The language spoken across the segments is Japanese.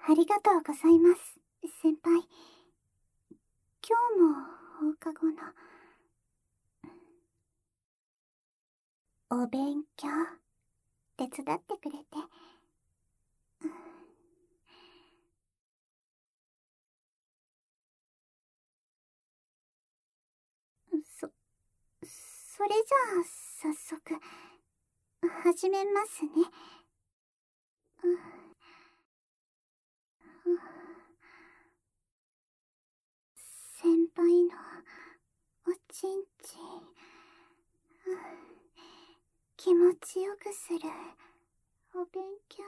ありがとうございます、先輩。今日も放課後のお勉強手伝ってくれて。それじゃあ早速始めますね。先輩のおちんちん、気持ちよくするお勉強。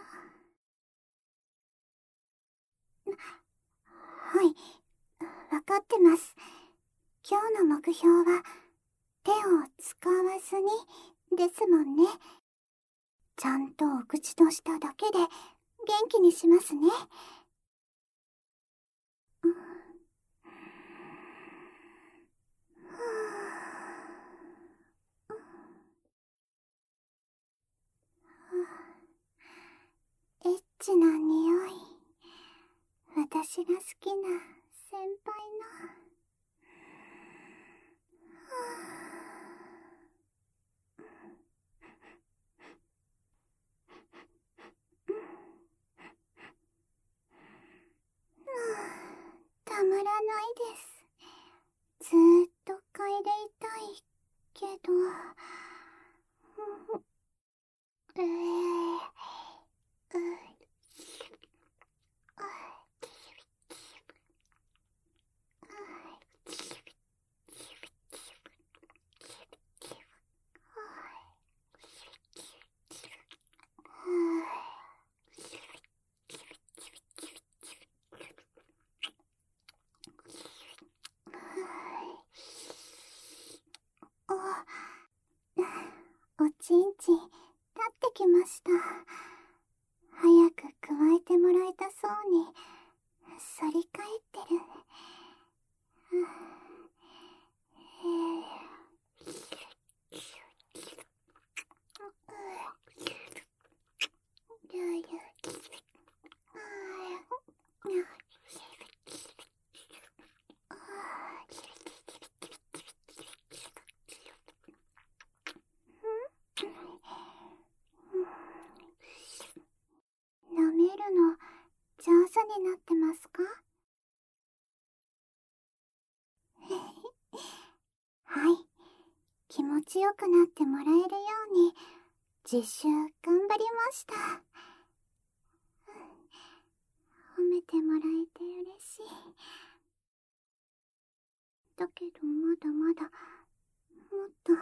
はい、わかってます。今日の目標は手を使わずにですもんね。ちゃんとお口と舌だけで元気にしますね。エッチな匂い、私が好きな先輩の。たまらないです。ずーっと嗅いでいたいけど、おちんちん立ってきました。早く加えてもらいたそうに反り返ってる。舐めるの上手になってますか？はい、気持ちよくなってもらえるように実習頑張りました。褒めてもらえて嬉しい。だけどまだまだもっと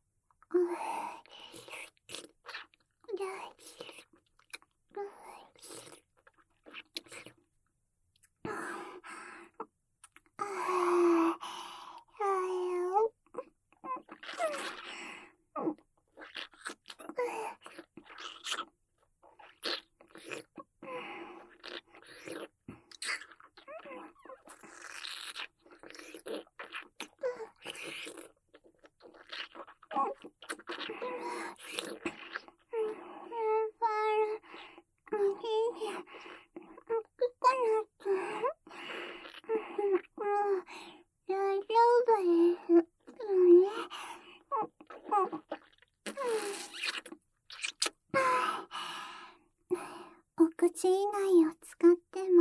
大丈夫です。お口以外を使っても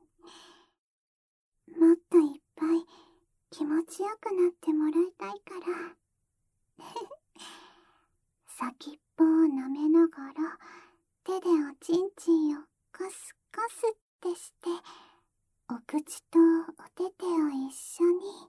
もっといっぱい気持ちよくなってもらいたいから先っぽを舐めながら手でおちんちんをカスカスってしてお口とお手手を一緒に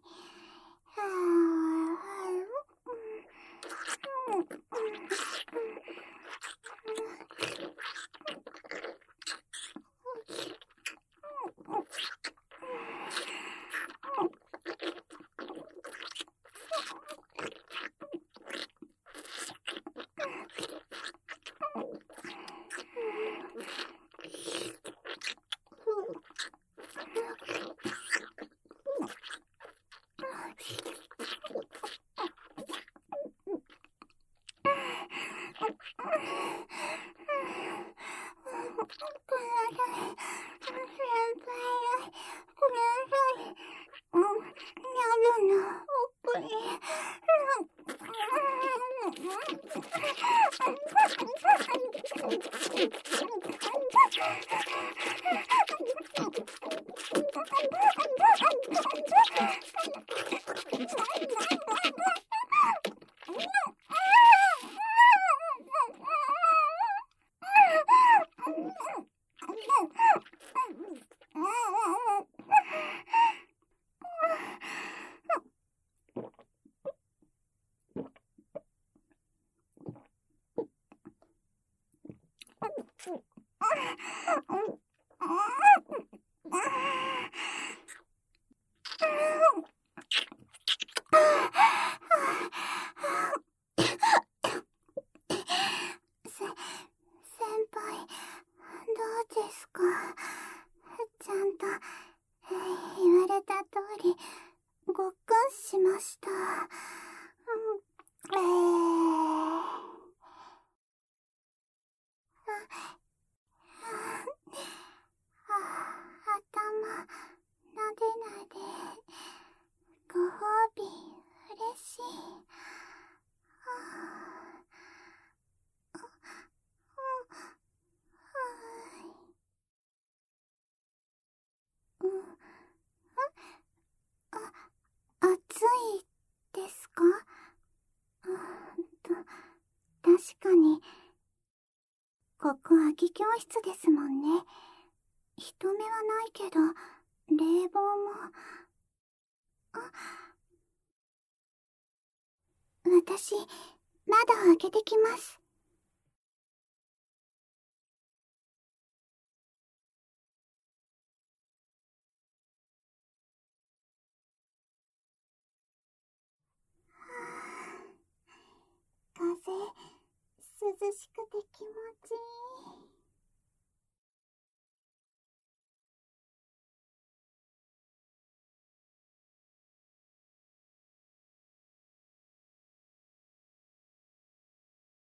先輩、どうですか？ちゃんと言われた通りごっくんしました。頭なでなで、ご褒美嬉しい。暑いですか？確かに、ここ空き教室ですもんね。人目はないけど、冷房も。私、窓を開けてきます。風、涼しくて気持ちいい。